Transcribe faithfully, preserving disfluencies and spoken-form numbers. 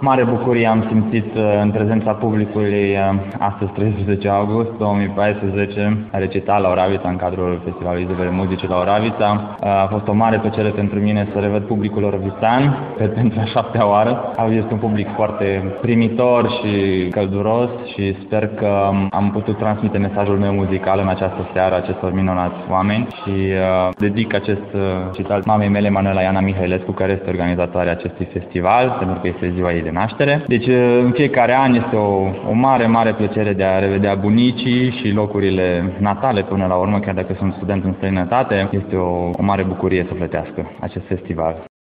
Mare bucurie am simțit în prezența publicului astăzi, treisprezece august două mii paisprezece, recital la Oravița în cadrul Festivalului Izvorul Muzicii la Oravița. A fost o mare plăcere pentru mine să revăd publicul orovițean pentru a șaptea oară. Este un public foarte primitor și călduros și sper că am putut transmite mesajul meu muzical în această seară acestor minunați oameni și uh, dedic acest uh, citat mamei mele, Manuela Iana Mihailescu, care este organizatoarea acestui festival, pentru că este ziua ei de naștere. Deci în fiecare an este o, o mare, mare plăcere de a revedea bunicii și locurile natale până la urmă, chiar dacă sunt student în străinătate, este o, o mare bucurie să plătească acest festival.